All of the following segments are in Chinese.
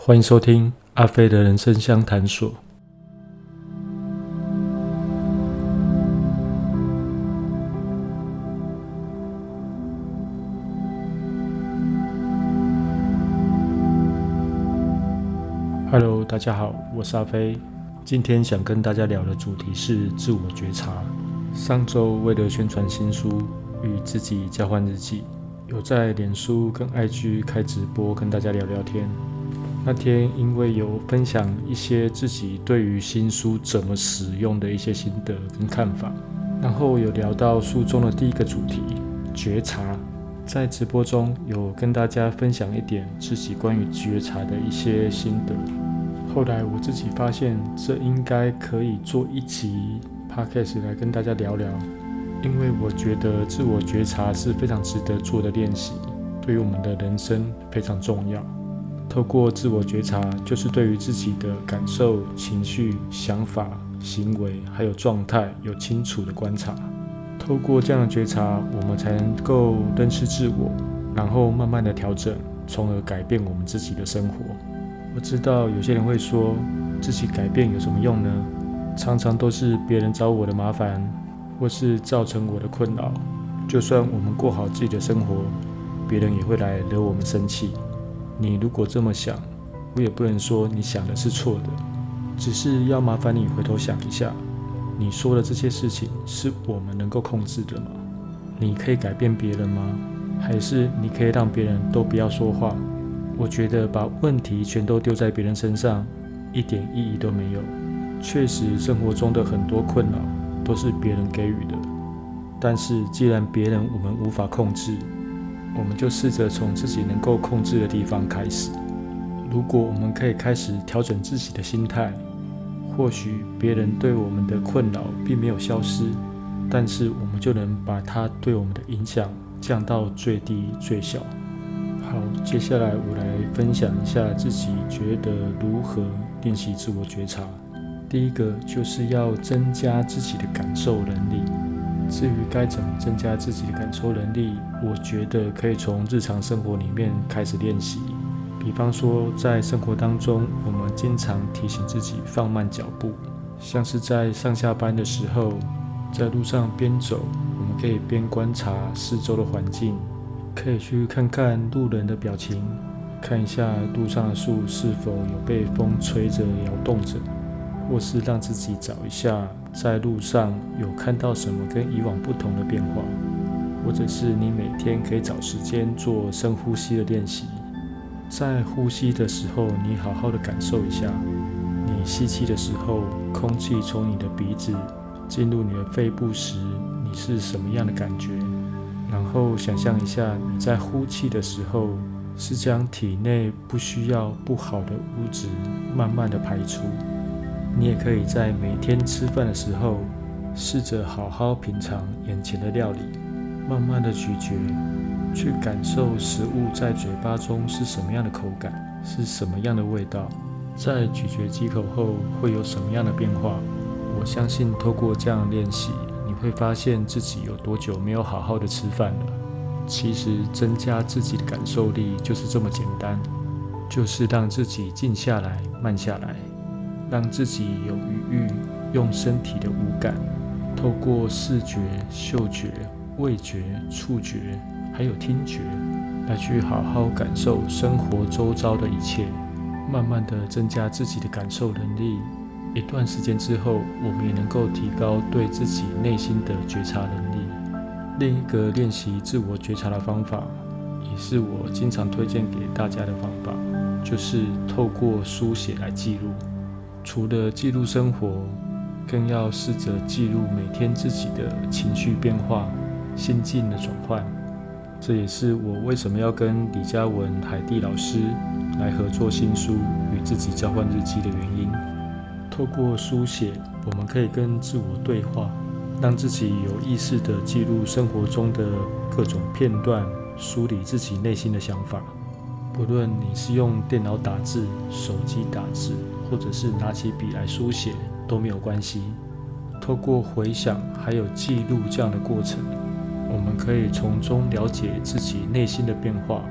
欢迎收听阿飞的人生相谈所。Hello， 大家好，我是阿飞。今天想跟大家聊的主题是自我觉察。上周为了宣传新书《与自己交换日记》，有在脸书跟 IG 开直播跟大家聊聊天。那天因为有分享一些自己对于新书怎么使用的一些心得跟看法，然后有聊到书中的第一个主题觉察。在直播中有跟大家分享一点自己关于觉察的一些心得。后来我自己发现这应该可以做一集 podcast 来跟大家聊聊，因为我觉得自我觉察是非常值得做的练习，对于我们的人生非常重要。透过自我觉察，就是对于自己的感受、情绪、想法、行为还有状态有清楚的观察。透过这样的觉察，我们才能够认识自我，然后慢慢的调整，从而改变我们自己的生活。我知道有些人会说，自己改变有什么用呢？常常都是别人找我的麻烦，或是造成我的困扰。就算我们过好自己的生活，别人也会来惹我们生气。你如果这么想，我也不能说你想的是错的，只是要麻烦你回头想一下，你说的这些事情是我们能够控制的吗？你可以改变别人吗？还是你可以让别人都不要说话？我觉得把问题全都丢在别人身上，一点意义都没有。确实，生活中的很多困扰都是别人给予的，但是既然别人我们无法控制，我们就试着从自己能够控制的地方开始。如果我们可以开始调整自己的心态，或许别人对我们的困扰并没有消失，但是我们就能把它对我们的影响降到最低最小。好，接下来我来分享一下自己觉得如何练习自我觉察。第一个就是要增加自己的感受能力。至于该怎么增加自己的感受能力，我觉得可以从日常生活里面开始练习。比方说，在生活当中，我们经常提醒自己放慢脚步，像是在上下班的时候，在路上边走，我们可以边观察四周的环境，可以去看看路人的表情，看一下路上的树是否有被风吹着摇动着，或是让自己找一下在路上有看到什么跟以往不同的变化，或者是你每天可以找时间做深呼吸的练习。在呼吸的时候，你好好的感受一下，你吸气的时候，空气从你的鼻子进入你的肺部时，你是什么样的感觉？然后想象一下，你在呼气的时候，是将体内不需要不好的物质慢慢的排出。你也可以在每天吃饭的时候，试着好好品尝眼前的料理，慢慢的咀嚼，去感受食物在嘴巴中是什么样的口感，是什么样的味道，在咀嚼几口后会有什么样的变化。我相信透过这样的练习，你会发现自己有多久没有好好的吃饭了。其实增加自己的感受力就是这么简单，就是让自己静下来，慢下来，让自己有余裕，用身体的五感，透过视觉、嗅觉、味觉、触觉还有听觉，来去好好感受生活周遭的一切，慢慢的增加自己的感受能力。一段时间之后，我们也能够提高对自己内心的觉察能力。另一个练习自我觉察的方法，也是我经常推荐给大家的方法，就是透过书写来记录。除了记录生活，更要试着记录每天自己的情绪变化、心境的转换。这也是我为什么要跟李嘉文、海蒂老师来合作新书《与自己交换日记》的原因。透过书写，我们可以跟自我对话，让自己有意识地记录生活中的各种片段，梳理自己内心的想法。不论你是用电脑打字、手机打字，或者是拿起笔来书写，都没有关系。透过回想还有记录这样的过程，我们可以从中了解自己内心的变化，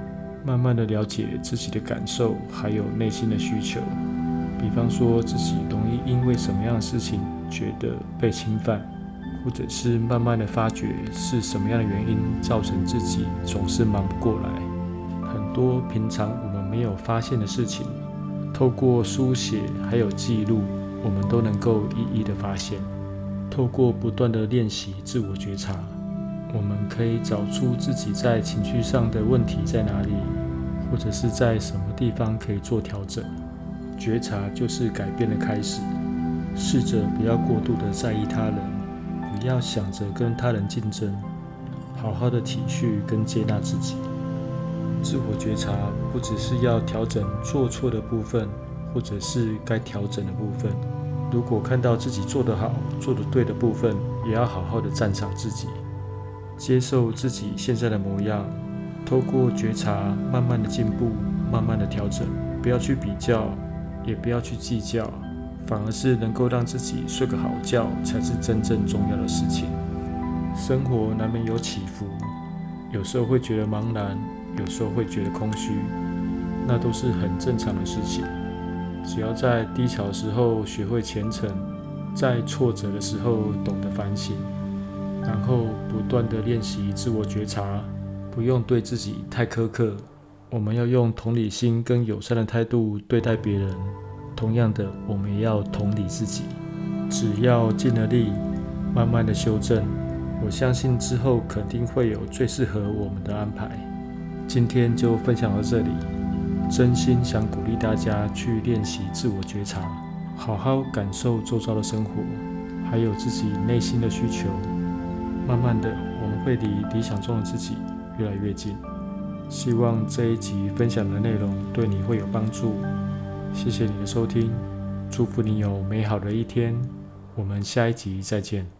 慢慢的了解自己的感受，还有内心的需求。比方说自己容易因为什么样的事情觉得被侵犯，或者是慢慢的发觉是什么样的原因造成自己总是忙不过来。很多平常我们没有发现的事情，透过书写还有记录，我们都能够一一的发现。透过不断的练习自我觉察，我们可以找出自己在情绪上的问题在哪里，或者是在什么地方可以做调整。觉察就是改变的开始，试着不要过度的在意他人，不要想着跟他人竞争，好好的体恤跟接纳自己。自我觉察不只是要调整做错的部分，或者是该调整的部分。如果看到自己做得好、做得对的部分，也要好好的赞赏自己，接受自己现在的模样，透过觉察慢慢的进步，慢慢的调整，不要去比较，也不要去计较，反而是能够让自己睡个好觉才是真正重要的事情。生活难免有起伏，有时候会觉得茫然，有时候会觉得空虚，那都是很正常的事情。只要在低潮的时候学会虔诚，在挫折的时候懂得反省，然后不断的练习自我觉察，不用对自己太苛刻，我们要用同理心跟友善的态度对待别人。同样的，我们也要同理自己，只要尽了力，慢慢的修正，我相信之后肯定会有最适合我们的安排。今天就分享到这里，真心想鼓励大家去练习自我觉察，好好感受周遭的生活，还有自己内心的需求。慢慢的，我们会离理想中的自己越来越近。希望这一集分享的内容对你会有帮助。谢谢你的收听，祝福你有美好的一天。我们下一集再见。